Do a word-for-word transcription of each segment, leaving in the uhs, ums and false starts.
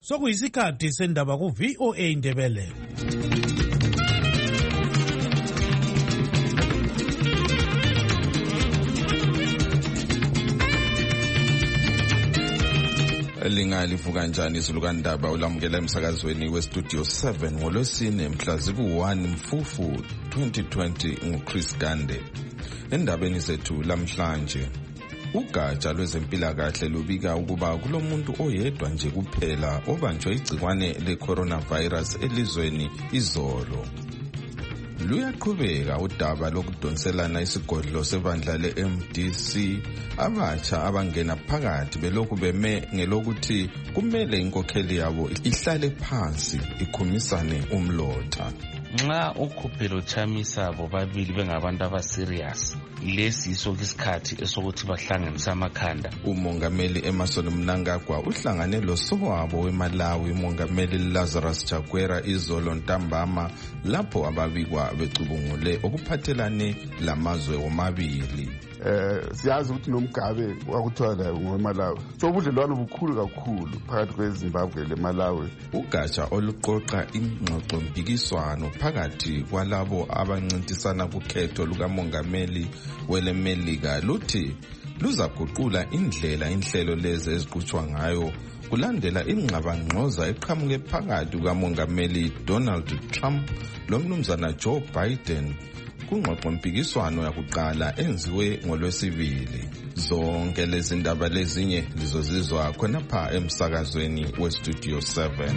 sokuyisikhathi sendaba ku V O A Ndebele. Lingalivuka kanjani izulukandaba ulamukela emsakazweni we Studio seven ngolwesine mhla ziku one Mfufu twenty twenty nguChris Gande. Endabeni zethu lamhlanje, ugatsha lwezempilakahle lubika ukuba kulomuntu oyedwa nje kuphela obanjwe igcikwane le-coronavirus elizweni izolo. Luyaqhubeka udaba lokudonselana isigodlo sebandla le-M D C abatsha abangena phakathi belokhu beme ngelokuthi kumele inkokheli yabo ihlale phansi ikhumisane umlotha. Nxa uKhupelo uChamisa bobabili bengabantu abaserious, lesi yiso isikhathi esokuthi bahlanganise amakhanda. Umongameli Emmerson Mnangagwa uhlangane losowabo weMalawi umongameli Lazarus Chakwera izolo ntambama lapho ababikwa becubungule okuphathelane lamazwe omabili. Eh siyazi ukuthi nomgabe wakuthiwa la ngoMalawi. So ubudlelwano bukhulu kakhulu phakathi kweZimbabwe leMalawi. Ugatsha oluqoqa ingxoxo mpikiswano phakathi kwalabo abancintisana kukhetho lukamongameli weleMelika luthi luzaguqula indlela inhlelo lezi eziqhutshwa ngayo kulandela ingxabangxoza eqhamuke phakathi kukamongameli Donald Trump lomnumzana Joe Biden kungxoxo mpikiswano yakuqala enziwe ngolwesibili. Zonke lezi ndaba lezinye lizozizwa khonapha emsakazweni we Studio seven.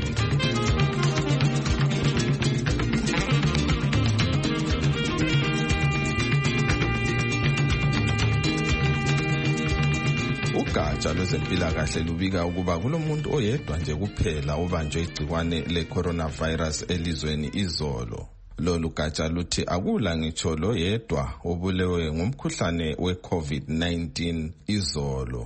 Ugatsha lwezempilakahle lubika ukuba kulomuntu oyedwa nje kuphela obanjwe igcikwane le-coronavirus elizweni izolo. Lolu gatsha luthi akula ngitsho lo yedwa obulewe ngumkhuhlane we-COVID nineteen izolo.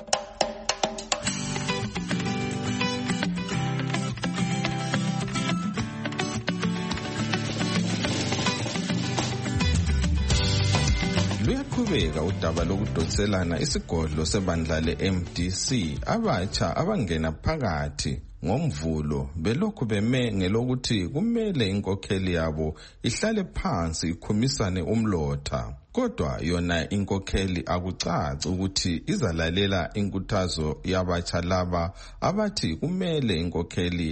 Luyaqhubeka udaba lokudonselana isigodlo sebandla le-M D C abatsha abangena phakathi ngomvulo belokhu beme ngelokuthi kumele inkokheli yabo ihlale phansi ikhumisane umlotha. Kodwa yona inkokheli akucaci ukuthi izalalela inkuthazo yabatsha laba abathi kumele inkokheli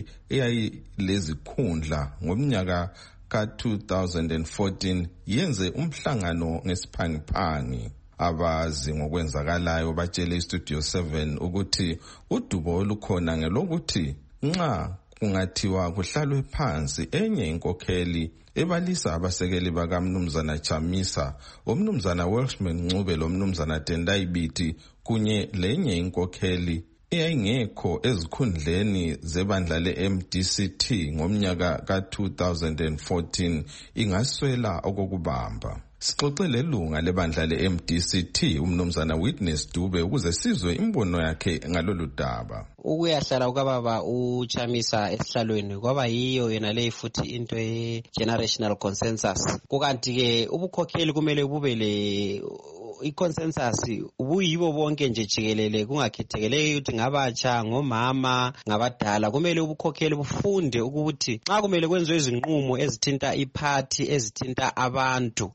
eyayilezikhundla ngomnyaka ka two thousand fourteen yenze umhlangano ngesiphangiphangi. Abazi ngokwenzakalayo batshele iStudio seven ukuthi udubo olukhona ngelokuthi nxa kungathiwa kuhlalwe phansi enye inkokheli ebalisa abasekeli bakamnumzana Chamisa, umnumzana Welshman Ncube lomnumzana Tendai Biti kunye lenye inkokheli eyayingekho ezikhundleni zebandla le-M D C T ngomnyaka ka two thousand fourteen ingaswela okokubamba. Sixoxele lunga lebandla le-M D C T umnumzana Witness Dube ukuze sizwe imbono yakhe ngalolu daba. Ukuyahlala ukababa uChamisa esihlalweni kwaba yiyo yena le futhi into ye-generational consensus. Kukanti ke ubukhokheli kumele bube le i-consensus ubuyibo bonke nje jikelele kungakhethekele ukuthi ngabatsha ngomama ngabadala. Kumele ubukhokheli bufunde ukuthi nxa kumele kwenziwe izinqumo ezithinta iphathi ezithinta abantu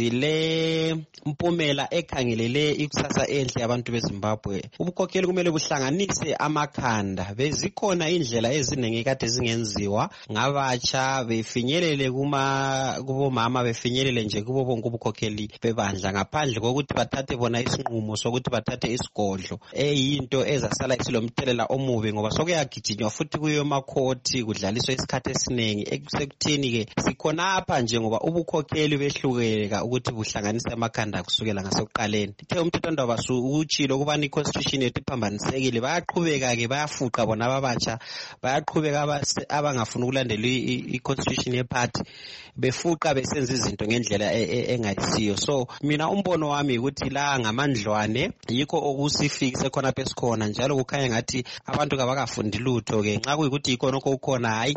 ezile mpumela ekhangelele ikusasa enhle yabantu beZimbabwe, ubukhokheli kumele buhlanganise amakhanda. Bezikhona indlela eziningi kade zingenziwa ngabatsha befinyelele kuma kubomama befinyelele nje kubo bonke ubukhokheli bebandla ngaphandle kokuthi bathathe bona isinqumo sokuthi bathathe isigodlo eyinto ezasala isilomthelela omubi ngoba sokuyagijinywa futhi kuyo emakhoti kudlaliswa isikhathi esiningi ekutheni ke sikhonapha nje ngoba ubukhokheli behlukeka ukuthi buhlanganise amakhanda kusukela ngasokuqaleni. Ithe umthethwandaba utshilo ukubana i-constitution yethu iphambanisekile, bayaqhubeka ke bayafuqa bona ababatsha, bayaqhubeka abangafuna ukulandela i-constitution yeparty befuqa besenza izinto ngendlela engayisiyo. So mina umbono wami kuyikuthi la ngamandlwane yikho okusifikise khona pesikhona njalo kukhanya ngathi abantu kabakafundi lutho ke nxa kuyikuthi yikho nokho ukhona hayi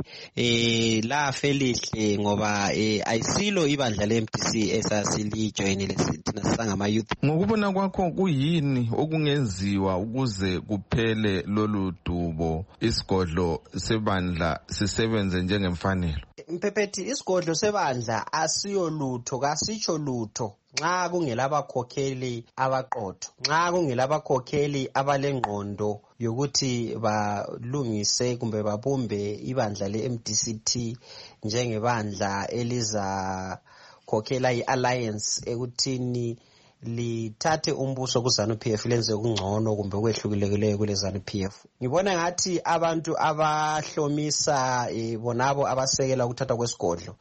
eh la felihle ngoba eh ayisilo ibandla le-M D C esasilijoyinile thina sisangama youth. Ngokubona kwakho kuyini okungenziwa ukuze kuphele lolu dubo isigodlo sebandla sisebenze njengemfanelo? Mphephethi, isigodlo sebandla asiyolutho kasitsho lutho nxa kungelabakhokheli abaqotho, nxa kungelabakhokheli abalengqondo yokuthi balungise kumbe babumbe ibandla le-M D C T njengebandla eliza khokhela i-alliance ekuthini lithathe umbuso ku-ZANU P F lenze kungcono kumbe kwehlukileyo kule ZANU P F. Ngibona ngathi abantu abahlomisa e, bonabo abasekela ukuthatha kwesigodlo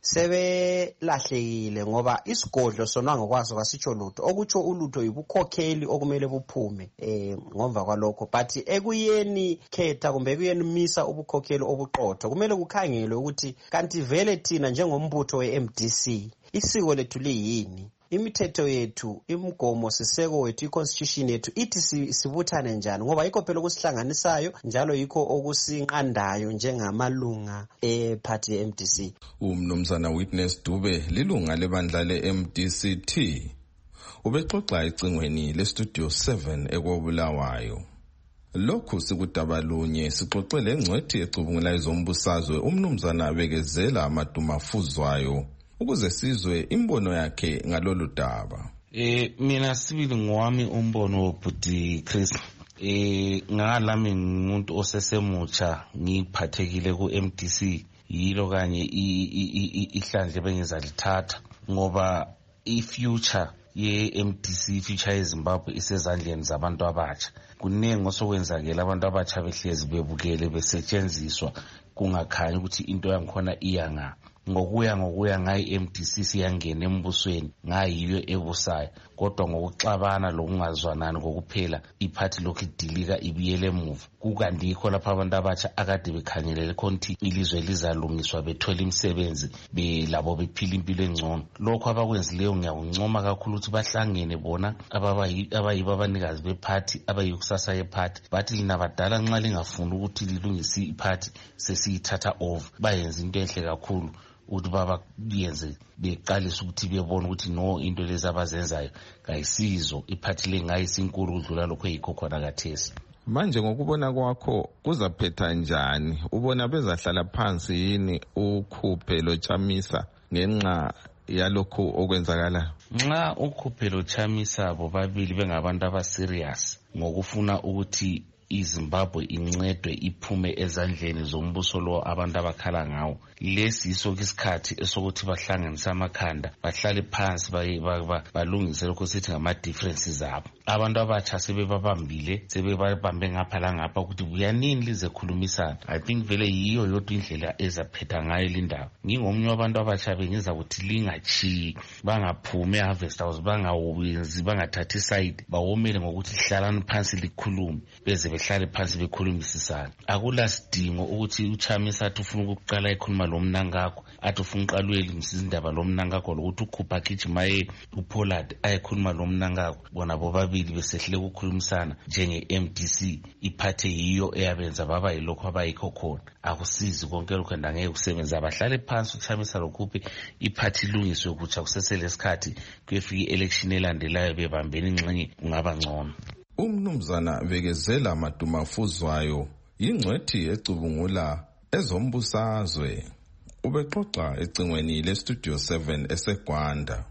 sebelahlekile ngoba isigodlo sona ngokwaso kasitsho lutho, okutsho ulutho yibukhokheli okumele buphume eh ngomva kwalokho. But ekuyeni khetha kumbe ekuyeni misa ubukhokheli obuqotho kumele kukhangelwe ukuthi kanti vele thina njengombutho we-M D C isiko lethu liyini, imithetho yethu, imigomo siseko wethu, i-constitution yethu ithi sibuthane njani, ngoba yikho phela okusihlanganisayo njalo yikho okusinqandayo njengamalunga e-party ye-M D C. Umnumzana Witness Dube lilunga lebandla le-M D C T ubexoxa ecingweni le-Studio seven ekobulawayo. Lokhu sikudabalunye sixoxele engcwethi ecubungula izombusazwe umnumzana Bekezela Madumafuzwayo ukuze sizwe imbono yakhe ngalolu daba. Eh mina sibili ngwami umbono wobhuti Chris. Eh ngalami umuntu osesemutsha ngiphathekile ku-M D C yilo kanye ihlandle bengizalithatha ngoba i-future ye-M D C future yeZimbabwe isezandleni zabantu abatsha. Kuningi osokwenzakela abantu abatsha behlezi bebukele besetshenziswa kungakhanyi ukuthi into yangikhona iyanga. Ngokuya ngokuya ngayi M D C siyangena embusweni ngayiyo ebusayo kodwa ngokuxabana lokungazwanani kokuphela iphathi lokhu idilika ibiyele emuva. Kukandikho lapha abantu abatsha akade bekhangelele konti ilizwe lizalungiswa bethola imisebenzi belabo bephila impilo engcono. Lokho abakwenzileyo ngiyakuncoma kakhulu ukuthi bahlangene bona abayibo abanikazi bephathi abayikusasa yephathi bathi lina badala nxa lingafuni ukuthi lilungise iphathi sesiyithatha over bayenza into enhle kakhulu ukuthi baba yenze beqalisa ukuthi bebona ukuthi no into lezi abazenzayo kayisizo iphathi lengayisinkulu udlula lokho yikho khona kathesi. Manje ngokubona kwakho kuzaphetha njani? Ubona bezahlala phansi yini ukhuphelo Chamisa ngenxa yalokho okwenzakala? Nxa ukhuphelo Chamisa bobabili bengabantu abaserious ngokufuna ukuthi iZimbabwe incedwe iphume ezandleni zombuso lo abantu abakhala ngawo, lesi isoko isikhathi esokuthi bahlanganise amakhanda bahlale phansi balungise lokho sithi ngama differences abo. Abantu abatsha sebebabambile sebebabambe ngapha la ngapha ukuthi buyanini lize khulumisana. I think vele yiyo yodwa indlela ezaphetha ngayo lindaba. Ngingomnye wabantu abatsha bengiza ukuthi lingachi bangaphumi harvest house bangawenzi bangathathi side bawomele ngokuthi hlalani phansi likhulume beze behlale phansi bekhulumisisana. Akulasidingo ukuthi uChamisa athi ufuna ukuqala ekhuluma lo mnangakho athi ufuna uqalweli msizindaba lo mnangakho lokuthi ukhupha kijima ye uPollard ayekhuluma lo mnangakho bona bobabili besehle ukukhulumisana njenge-M D C iphathe yiyo eyabenza baba yilokho abayikho khona. Akusizi konke lokho ndangeke kusebenza abahlale phansi uChamisa lokhuphe iphathi ilungiswe ukuthi akuseselesikhathi kuyefika i-election elandelayo bebambeni ingxenye ungaba ngcono. Umnumzana Bekezela Madumafuzwayo yingcwethi ecubungula ezombusazwe ubexoxa ecingweni le-Studio seven eseGwanda.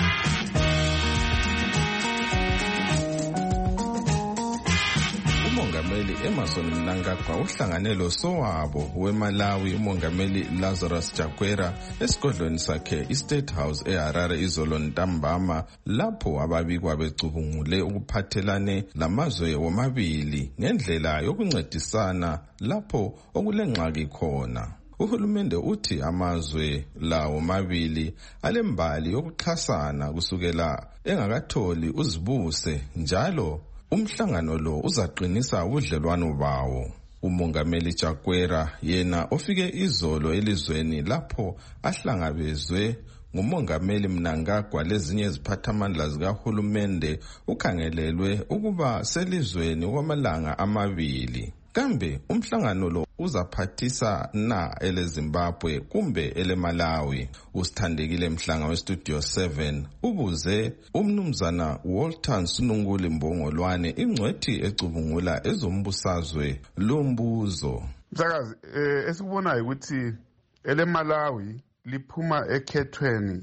uMongameli Emmerson Mnangagwa uhlangane losowabo weMalawi uMongameli Lazarus Chakwera esigodlweni sakhe iState House eHarare izolo ntambama lapho ababikwa becubungule ukuphathelane lamazwe womabili ngendlela yokuncedisana lapho okulengxaki khona. Uhulumende uthi amazwe lawo mabili alembali yokuxhasana kusukela engakatholi uzibuse njalo umhlangano lo uzaqinisa ubudlelwano bawo. uMongameli Chakwera yena ofike izolo elizweni lapho ahlangabezwe ngumongameli Mnangagwa lezinye iziphathamandla zikahulumende ukhangelelwe ukuba selizweni kwamalanga amabili. Kambe umhlangano lo uzaphathisa na ele Zimbabwe kumbe ele Malawi? Usithandekile Mhlanga weStudio seven ubuze umnumzana Walter Sununguli Mbongolwane ingcwethi ecubungula ezombusazwe lo mbuzo. Msakazi, eh, esikubonayo ukuthi ele Malawi liphuma ekhethweni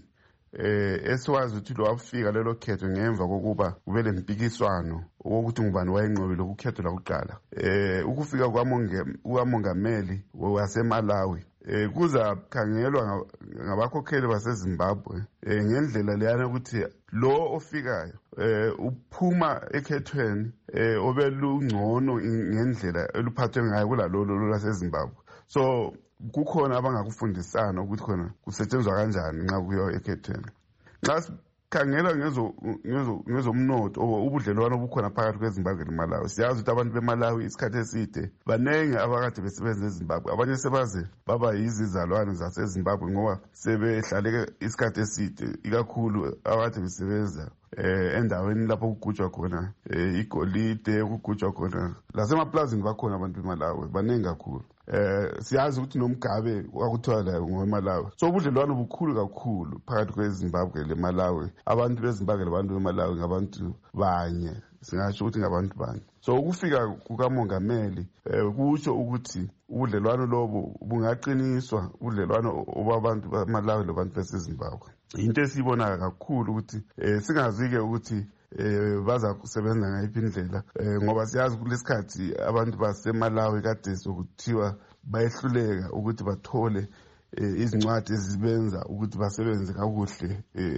eh esiwazi ukuthi lo wafika lelo khetho ngemva kokuba kube lempikiswano ukuthi ngubani wayenqobile ukukhetho la kuqala. Eh ukufika kwamongameli waseMalawi eh kuza khangelwa ngabakhokheli baseZimbabwe eh ngendlela leyana ukuthi lo ofikayo eh uphuma ekhethweni eh obelungcono ngendlela eluphathwe ngayo kulalolo laseZimbabwe. So kukhona abangakufundisana ukuthi khona kusetshenzwa kanjani nxa kuyo ekhethweni. Nxa sikhangela ngezo ngezo ngezomnotho ubudlelwano obukhona phakathi kweZimbabwe neMalawi, siyazi ukuthi abantu beMalawi isikhathi eside banenge abakade besebenza eZimbabwe, abanye sebaze baba yizizalwane zaseZimbabwe ngoba sebehlale isikhathi eside, ikakhulu abakade besebenza eh endaweni lapho kugujwa khona igolide, kugujwa khona lasemaplazini bakhona abantu beMalawi banenge kakhulu. Eh siyazi ukuthi noMgabe wakuthiwa la ngoMalawi. So ubudlelwano bukhulu kakhulu phakathi kweZimbabwe leMalawi. Abantu beZimbabwe labantu beMalawi ngabantu banye, singasho ukuthi ngabantu banye. So ukufika kukamongameli eh kusho ukuthi ubudlelwano lobo bungaqiniswa, ubudlelwano obabantu beMalawi labantu beZimbabwe. Into esibona kakhulu ukuthi eh singazike ukuthi eh baza kusebenza ngayiphi indlela eh ngoba siyazi kulesikhathi abantu baseMalawi kade sokuthiwa bayehluleka ukuthi bathole izincwadi ezibenza ukuthi basebenze kakuhle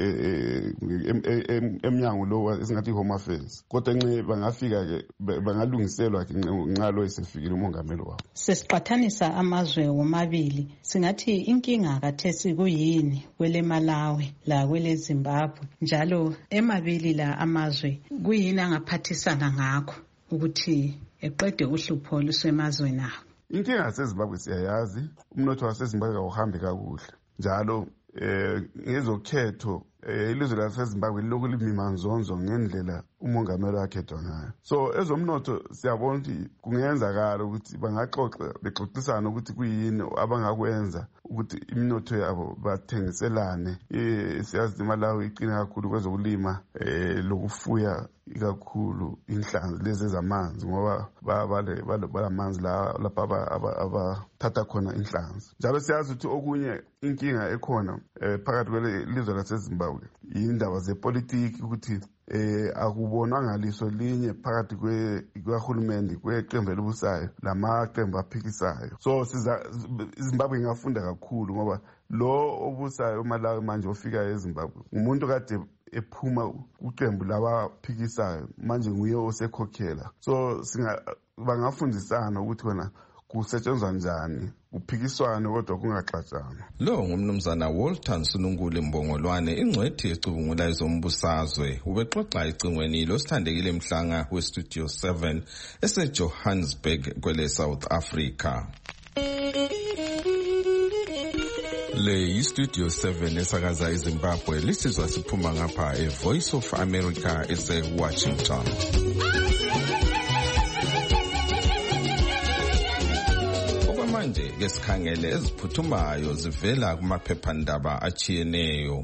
emnyango lo esingathi Home Affairs. Kodwa nxe bangafika ke bangalungiselwa ke nxa lo esefikile umongameli wabo. Sesiqathanisa amazwe womabili, singathi inkinga kathesi kuyini kwele Malawi la kwele Zimbabwe, njalo emabili la amazwe kuyini angaphathisana ngakho ukuthi eqede uhlupho lusemazweni nawo. Inkinga yaseZimbabwe siyayazi, umnotho waseZimbabwe awuhambi kakuhle. Njalo eh ngezokhetho eh ilizwe laseZimbabwe liloku limimanzonzo ngendlela umongameli wakhethwa ngayo. So ezomnotho siyabona ukuthi kungenzakala ukuthi bangaxoxa bexoxisana ukuthi kuyini abangakwenza ukuthi iminotho yabo bathengiselane. Eh siyazi iMalawi iqina kakhulu kwezokulima eh lokufuya ikakhulu inhlanzi lezi zamanzi ngoba babale balamanzi la lapha abathatha khona inhlanzi. Njalo siyazi ukuthi okunye inkinga ekhona eh phakathi kwelizwe laseZimbabwe indaba zepolitiki ukuthi eh akubonwa ngaliso linye phakathi kwehulumende kweqembu elibusayo lamaqembu aphikisayo. So siza iZimbabwe ingafunda kakhulu ngoba lo obusayo eMalawi manje ofika eZimbabwe umuntu kade ephuma kuqembu labaphikisayo manje nguye osekhokhela. So singa bangafundisana ukuthi kona kusetshenzwa njani uphikiswane kodwa kungaxatshana. Lo ngumnumzana Walter Sununguli Mbongolwane ingcwethi ecubungula ezombusazwe ubexoxa icingweni lo Sithandekile Mhlanga weStudio seven eseJohannesburg kwele South Africa. Le iStudio seven esakaza eZimbabwe lisizwa siphuma ngapha eVoice of America eseWashington. Okwamanje ke sikhangele eziphuthumayo zivela kumaphephandaba achiyeneyo.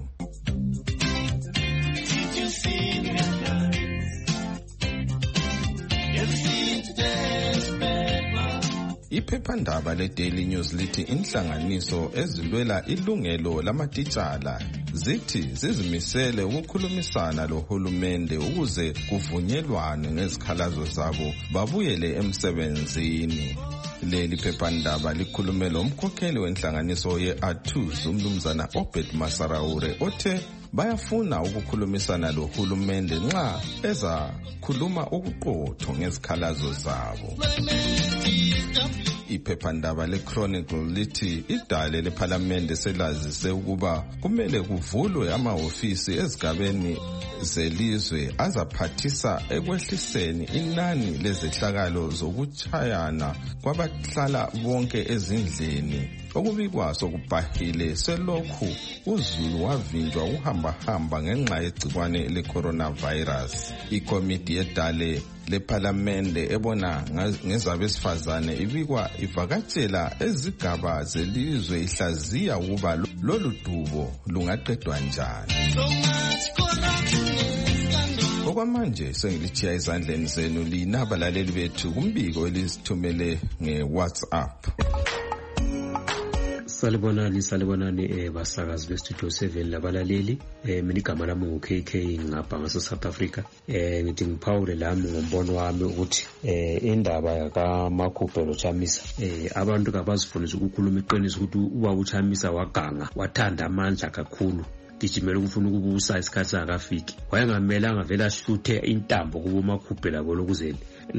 Iphephandaba leDaily News lithi inhlanganiso ezilwela ilungelo lamatitshala zithi zizimisele ukukhulumisana lohulumende ukuze kuvunyelwane ngezikhalazo zabo babuyele emsebenzini. Leli phephandaba likhulume lomkhokheli wenhlanganiso ye-A two umnumzana Obed Masaraure othe bayafuna ukukhulumisana lohulumende nxa eza khuluma ukuqotho ngezikhalazo zabo. Iphephandaba leChronicle lithi idale lePhalamende selazise ukuba kumele kuvulwe amahofisi ezigabeni zelizwe azaphathisa ekwehliseni inani lezehlakalo zokuchayana kwabahlala bonke ezindlini okubikwa sokubhahile selokhu uZulu wavinjwa uhamba-hamba ngenxa yegcikwane le-coronavirus. Ikomiti yedale lephalamende ebona ngezabesifazane ibikwa ivakatshela ezigaba zelizwe ihlaziya ukuba lolu dubo lungaqedwa njani. Okwamanje sengilitshiya ezandleni zenu linabalaleli bethu kumbiko elizithumele nge-WhatsApp. Salibonani salibonani eh basakazi be Studio seven labalaleli eh mina igama lami ngu K K ngapha ngase South Africa. Eh ngithi ngiphawule lami ngombono wami ukuthi eh indaba yaka Makhubhelo Chamisa eh abantu kabazifundisa ukukhuluma iqiniso ukuthi uba uChamisa waganga wathanda amandla kakhulu gijimela ukufuna ukubusa isikhathi sakafiki. Wayengamelanga vela ahluthe intambo kubo Makhubhela bolokuzeni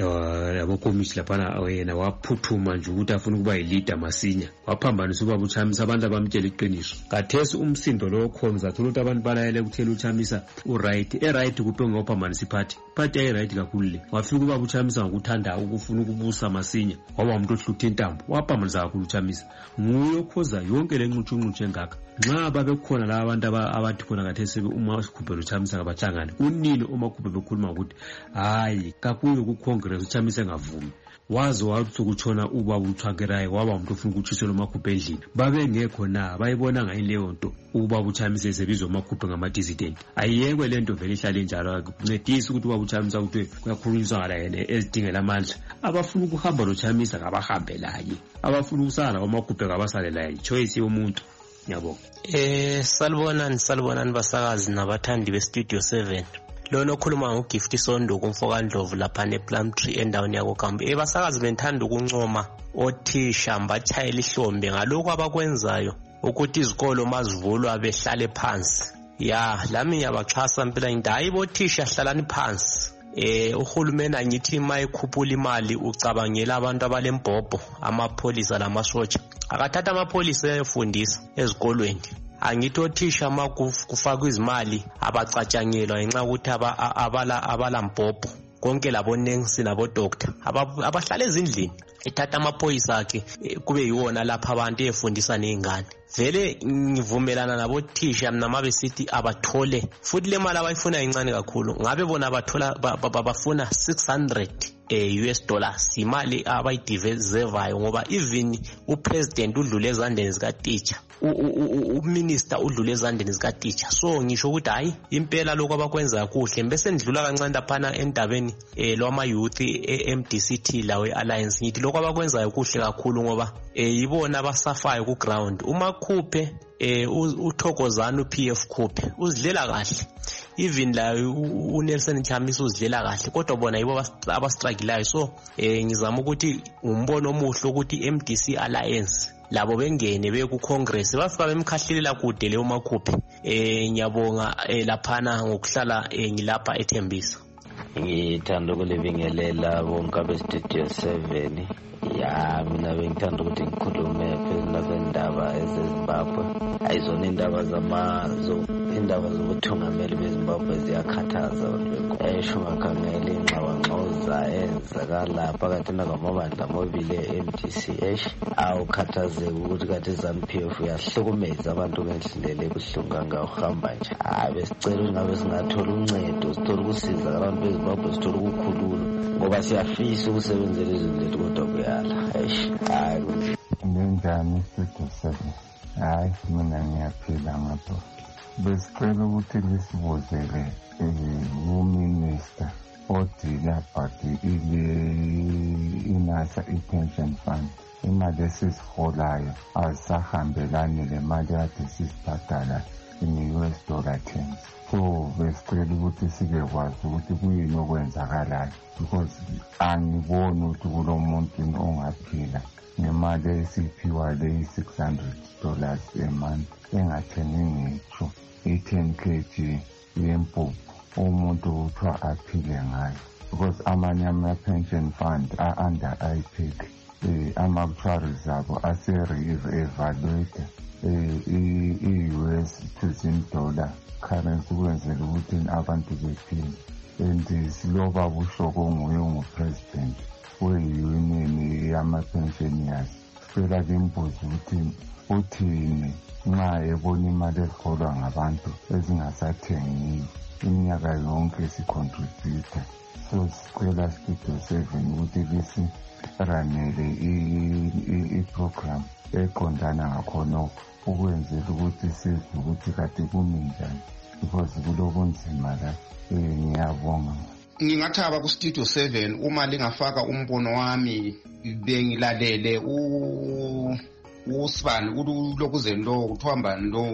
labo komiti lapha yena waphuthuma nje ukuthi afuna ukuba yileader masinya. Waphambanisa ubaba uChamisa abantu abamtshela iqiniso. Kathesi umsindo lo khona zathola ukuthi abantu balayele ukuthela uChamisa uright e right kuphe ngophambanisa iphathi. Iphathi ayi right kakhulu le. Wafika ubaba uChamisa ngokuthanda ukufuna ukubusa masinya. Waba umuntu ohluthe intambo. Waphambanisa kakhulu uChamisa. Nguye okhoza yonke le nquthunquthe engaka. Nxa babekhona la abantu abathi khona kathesi uma Makhubhelo uChamisa ngabahlangana. Unini uMakhubhelo bekhuluma ukuthi hayi kakuyo ku Congress uChamisa engavumi. Wazi wathi ukutshona ubaba uThwakerayo waba umuntu ofuna ukutshisela uMakhubhelo endlini. Babengekho na bayibona ngayi leyo nto ubaba uChamisa esebizwa uMakhubhelo ngama dissident. Ayiyekwe lento vele ihlale njalo kuncedisa ukuthi ubaba uChamisa ukuthi kuyakhulunyiswa ngala yena ezidingela amandla. Abafuna ukuhamba noChamisa kabahambe laye. Abafuna ukusala uMakhubhelo abasale laye. Choice yomuntu. Yabo. Eh salibonani salibonani basakazi nabathandi be Studio seven. Lona okhuluma ngoGift Sondo kumfoka Ndlovu lapha nePlumtree endaweni yakoGambi. Eh basakazi benthanda ukuncoma othisha mbatshayela ihlombe ngalokho abakwenzayo ukuthi izikolo mazivulwa behlale phansi. Ya lami ngiyabaxhasa impela indayi bothisha hlalani phansi. Eh uhulumeni angithi mayikhuphula imali ucabangela abantu abalembhobho amapolisa lamasotsha. Akathatha amapolisa ayefundisa ezikolweni. Angithi othisha makufakwa izimali abacatshangelwa ngenxa ukuthi abala abalambhobho konke labo nurse nabo doctor abahlala ezindlini ethatha amaphoyisa akhe kube yiwona lapha abantu efundisa nezingane. Vele ngivumelana nabo thisha mina mabe sithi abathole futhi le mali abayifuna incane kakhulu. Ngabe bona bathola bafuna six hundred eh U S dollars imali abayideservayo ngoba even upresident udlule ezandleni zika teacher uminister udlule ezandleni zika teacher. So ngisho ukuthi hayi impela lokho abakwenza kuhle bese ndlula kancane laphana endabeni eh lwama youth e-M D C T lawe alliance. Ngithi lokho abakwenzayo kuhle kakhulu ngoba eh yibona abasafayo ku ground. Uma khuphe eh uThokozana uP F khuphe uzidlela kahle. Even la uNelson Chamisa uzidlela kahle kodwa bona yibo abastruggle. So eh ngizama ukuthi umbono omuhle ukuthi M D C alliance labo bengene beye ku Congress bafika bemkhahlila kude leyo makhuphe. Eh ngiyabonga laphana ngokuhlala ngilapha eThembisa. Ngithanda ukulibingelela bonke abe Studio seven. Ya mina bengithanda ukuthi ngikhulume phela zendaba ezeZimbabwe. Ayizona indaba zamazo indaba zokuthungameli beZimbabwe ziyakhathaza. Esho ngakhangela ingxabangxoza enzakala phakathi nakamabandla amabili e-M D C H. Awukhathazeka ukuthi kade ZANU-P F uyahlukumeza abantu ngendlela ebuhlungu ngahamba nje. Abe sicela ukuthi ngabe singathola uncedo sithola ukusiza abantu beZimbabwe sithola ukukhulula ngoba siyafisa ukusebenzela izinto kodwa kuyala. Eish hayi njani Studio seven. Hayi mina ngiyaphila ngapha. Besicela ukuthi lisibuzele uMinister odila but ile inasa i-pension fund imali esiziholayo azisahambelani le mali kade sizibhadala in-U S dollar terms. So besicela ukuthi sike kwazi ukuthi kuyini okwenzakalayo because angiboni ukuthi kulo muntu ongaphila nemali esiphiwa le six hundred dollars a month engathengi ngitsho i-ten kg yempuphu umuntu kuthiwa aphile ngayo because amanye ama-pension fund a-under I P E C um ama-actuaries abo ase-re-evaluate i-U S to zim-dollar currency ukwenzela ukuthi abantu bephile. And siloba bushoko nguye ungu-president we-union yama-pensioners sicela kimbuza ukuthi uthini nxa ebona imali eziholwa ngabantu ezingasathengiyo iminyaka yonke sicontribute. So sicela Studio seven ukuthi lisiranele i-program eqondana ngakhona ukwenzela ukuthi sizwe ukuthi kade kumi njani because kulobunzima la. Ngiyabonga. Ngingathaba ku Studio seven uma lingafaka umbono wami bengilalele u usibani ulokuzeni lo kuthwamba lo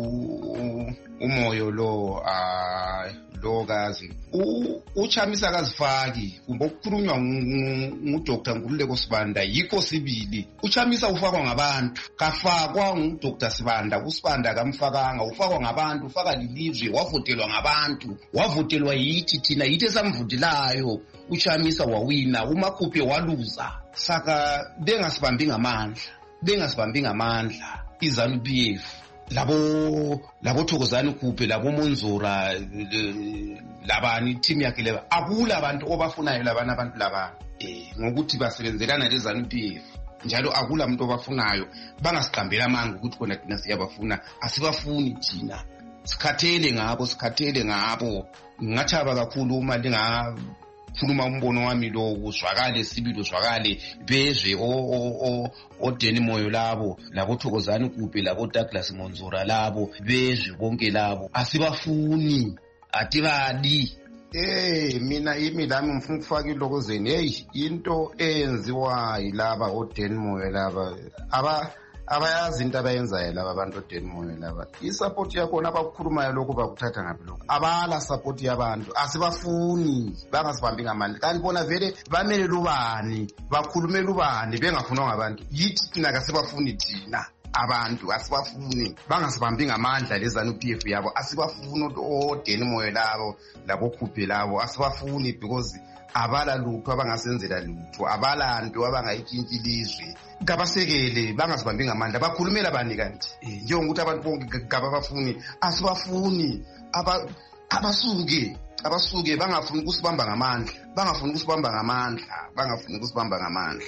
umoyo lo ah lo kazi uchamisa kazifaki kumbe ukukhulunywa nguDr Ngululeko Sibanda yikho sibili. Uchamisa ufakwa ngabantu, kafakwa nguDr Sibanda. uSibanda kamfakanga, ufakwa ngabantu, ufaka lilizwe, wavotelwa ngabantu, wavotelwa yithi thina yithi esamvutilayo. Uchamisa wawina, uMakhuphe waluza. Saka bengasibambi ngamandla, bengasibambi ngamandla iZANU P F. Labo labo Thokozani Khuphe, labo Monzura, labani team yakhe leba akula abantu obafunayo labana abantu laba eh ngokuthi basebenzelana leZANU P F. Njalo akula umuntu obafunayo, bangasigambela amanga ukuthi kona thina siyabafuna, asibafuni thina. Sikhathele ngabo, sikhathele ngabo. Ngathaba kakhulu uma linga khuluma umbono wami lo uzwakale sibili uzwakale bezwe o o o Deni Moyo labo, labo Thokozani Khuphe, labo Douglas Monzura labo, bezwe bonke labo asibafuni, atibadi. Eh mina imi lami ngifuna ukufaka ilokozeni. Hey, into eyenziwa yilaba o Deni Moyo laba aba abayazi into abayenzayo laba abantu o Deni Moyo laba. I-support yakhona abakukhulumayo lokho bakuthatha ngaphi lokho. Abala support yabantu, asibafuni, bangasibambi ngamandla. Kanti bona vele bamele lubani, bakhulume lubani bengafunwa ngabantu. Yithi thina kasibafuni thina abantu, asibafuni, bangasibambi ngamandla leZANU P F yabo. Asibafuni o Deni Moyo labo, labo Khuphe labo, asibafuni because abala lutho abangasenzela lutho, abala nto abangayitshintshi ilizwe. Kabasekele, bangasibambi ngamandla, bakhulumela bani kanti njengokuthi abantu bonke ngabafuni, asibafuni. aba abasuke abasuke bangafuni ukusibamba ngamandla, bangafuni ukusibamba ngamandla, bangafuni ukusibamba ngamandla.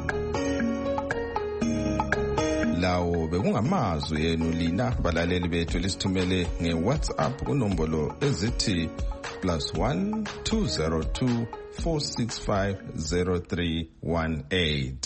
Lawo bekungamazwi enu lina balaleli bethu lisithumele ngeWhatsApp kunombolo ezithi plus one two zero two four six five zero three one eight.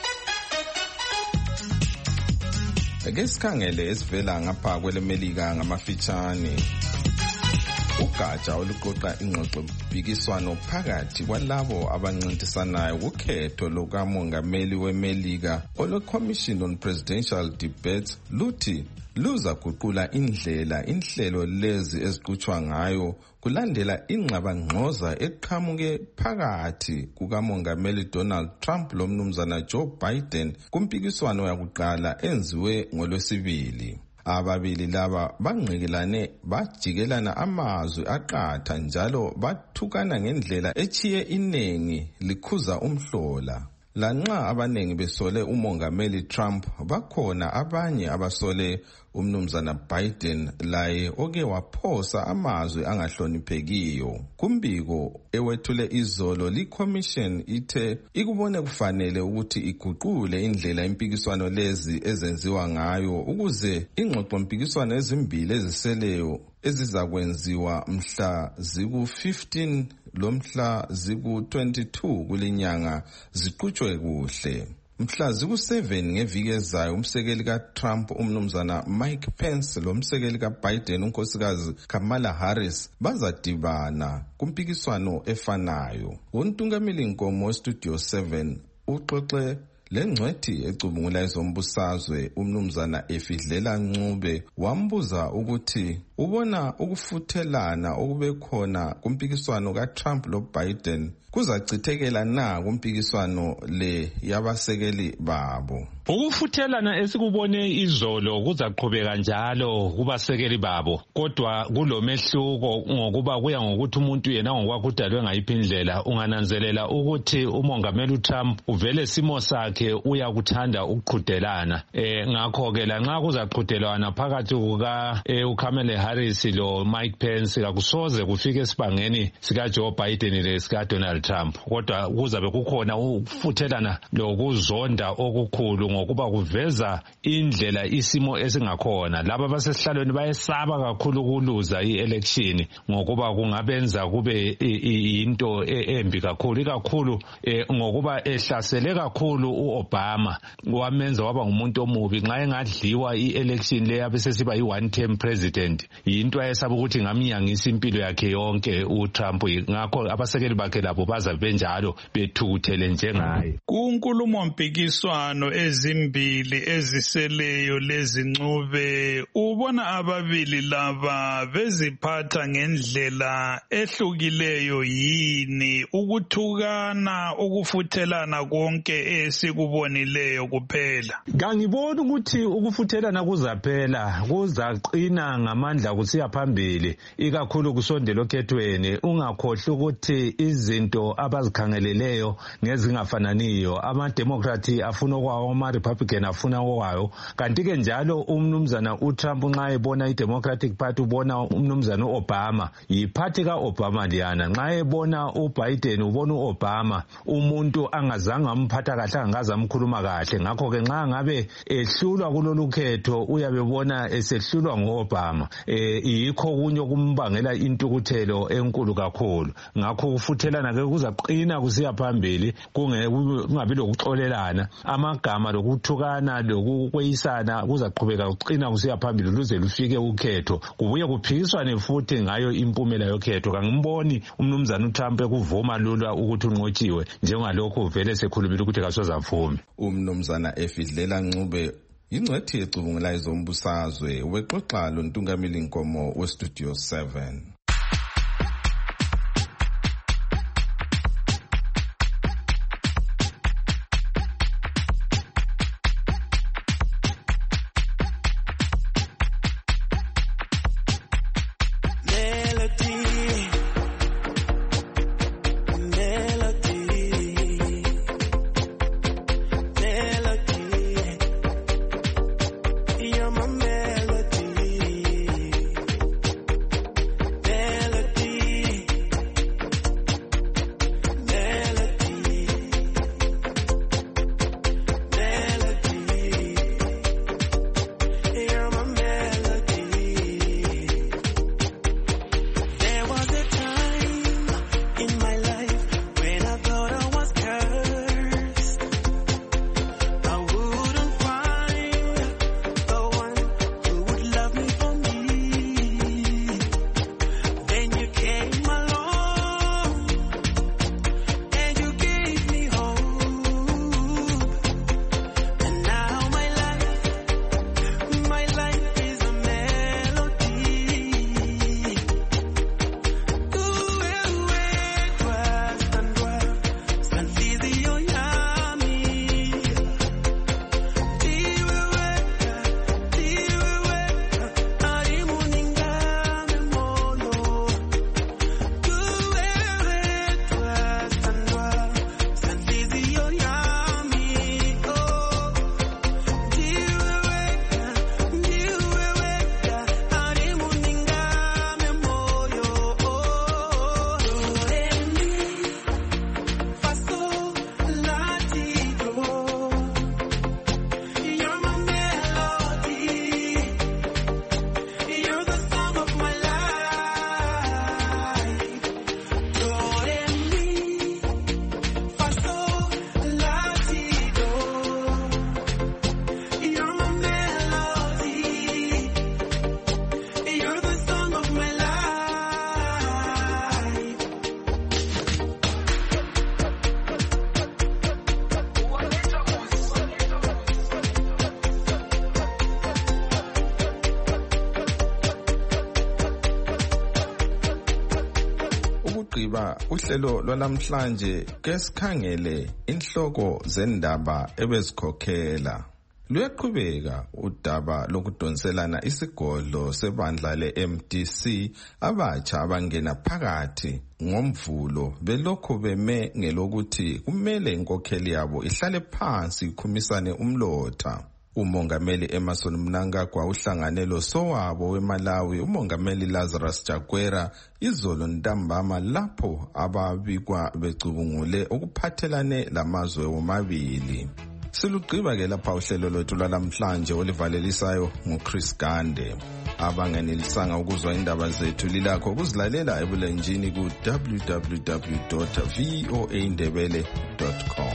Ake sikhangele esivela ngapha kwelemelika ngamafitshane. Ugatsha oluqoqa ingxoxo mpikiswano phakathi kwalabo abancintisanayo kukhetho lukamongameli weMelika olwe-Commission on Presidential Debates luthi luzaguqula indlela inhlelo lezi eziqhutshwa ngayo kulandela ingxabangxoza eqhamuke phakathi kukamongameli Donald Trump lomnumzana Joe Biden kumpikiswano yakuqala enziwe ngolwesibili. Ababili laba bangqikelane bajikelana amazwi aqatha njalo bathukana ngendlela echiye inengi likhuza umhlola. Lanxa abanengi besole umongameli Trump, bakhona abanye abasole umnumzana Biden laye oke waphosa amazwi angahloniphekiyo. Kumbiko ewethule izolo li-commission ithe ikubone kufanele ukuthi iguqule indlela impikiswano lezi ezenziwa ngayo ukuze ingxoxo mpikiswano ezimbili eziseleyo ezizakwenziwa mhla ziku fifteen lomhla ziku twenty-two kulinyanga ziqhutshwe kuhle. Mhla ziku seven ngeviki ezayo umsekeli kaTrump umnumzana Mike Pence lomsekeli kaBiden unkosikazi Kamala Harris bazadibana kumpikiswano efanayo. Untungameli Nkomo weStudio seven uxoxe lengcwethi ecubungula ezombusazwe umnumzana Efidlela Ncube wambuza ukuthi ubona ukufuthelana okube khona kumpikiswano kaTrump loBiden kuzachithekela na kumpikiswano le yabasekeli babo. Ukufuthelana esikubone izolo kuzaqhubeka njalo kubasekeli babo, kodwa kulomehluko ngokuba kuya ngokuthi umuntu yena ngokwakudalwe ngayiphi indlela. Ungananzelela ukuthi umongameli uTrump uvele simo sakhe wakhe uyakuthanda ukuqhudelana eh ngakho ke la nxa kuzaqhudelwana phakathi kuka uKamala Harris lo Mike Pence akusoze kufike esibangeni sika Joe Biden lesika Donald Trump kodwa kuzabe kukhona ukufuthelana lokuzonda okukhulu ngokuba kuveza indlela isimo esingakhona laba basesihlalweni bayesaba kakhulu ukuluza ielection ngokuba kungabenza kube into embi kakhulu ikakhulu ngokuba ehlasele kakhulu uObama wamenza waba ngumuntu omubi nxa engadliwa ielection le abesesiba yi one term president into ayesaba ukuthi ngamnyangisa impilo yakhe yonke uTrump ngakho abasekeli bakhe labo baza benjalo bethukuthele njengaye. Kunkulumo mpikiswano ezimbili eziseleyo lezincube ubona ababili laba beziphatha ngendlela ehlukileyo yini ukuthukana ukufuthelana konke esikubonileyo kuphela? Ngangibona ukuthi ukufuthelana kuzaphela kuzaqina ngamandla kusiya phambili ikakhulu kusondelo khethweni ungakhohle ukuthi izinto abazikhangeleleyo ngezingafananiyo ama-Democrat afuna okwawo ama-Republican afuna okwayo kanti ke njalo umnumzana uTrump nxa ebona i-Democratic Party ubona umnumzana uObama yiphathi ka-Obama liyana nxa ebona uBiden ubona uObama umuntu angazange amphatha kahle angaze amkhuluma kahle ngakho ke nxa ngabe ehlulwa kulolu khetho uyabebona esehlulwa ngoObama eh yikho kunye kumbangela intukuthelo enkulu kakhulu ngakho ukufuthelana ke kuzaqina kusiya phambili kungabi lokuxolelana amagama lokuthukana lokukweyisana kuzaqhubeka kuqina kusiya phambili luze lufike ukhetho kubuye kuphikiswane futhi ngayo impumela yokhetho kangimboni umnumzana uTrump ekuvuma lula ukuthi unqotshiwe njengalokho vele sekhulumile ukuthi kasozavumi. Umnumzana Efidlela Ncube ingcwethi yecubungula izombusazwe wexoxa lo Ntungamili Nkomo we Studio seven. Ugqiba uhlelo lwanamhlanje ke sikhangele inhloko zendaba ebezikhokhela. Luyaqhubeka udaba lokudonselana isigodlo sebandla le-M D C abatsha abangena phakathi ngomvulo belokhu beme ngelokuthi kumele inkokheli yabo ihlale phansi ikhumisane umlotha. Umongameli Emmerson Mnangagwa uhlangane losowabo weMalawi umongameli Lazarus Chakwera izolo ntambama lapho ababikwa becubungule ukuphathelane lamazwe womabili. Silugqiba ke lapha uhlelo lwethu lwalamhlanje olivalelisayo nguChris Gande. Abangenelisanga ukuzwa indaba zethu lilakho ukuzilalela ebulenjini ku w w w dot voa ndebele dot com.